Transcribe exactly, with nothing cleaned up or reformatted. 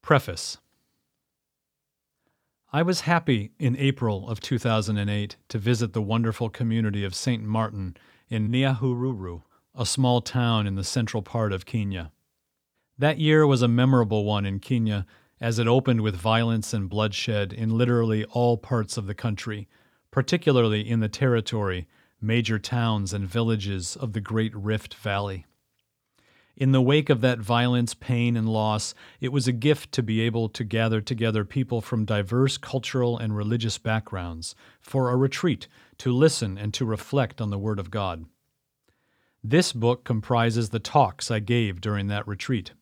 Preface. I was happy in April of two thousand eight to visit the wonderful community of Saint Martin in Nyahururu, a small town in the central part of Kenya. That year was a memorable one in Kenya, as it opened with violence and bloodshed in literally all parts of the country, particularly in the territory, major towns and villages of the Great Rift Valley. In the wake of that violence, pain, and loss, it was a gift to be able to gather together people from diverse cultural and religious backgrounds for a retreat to listen and to reflect on the Word of God. This book comprises the talks I gave during that retreat.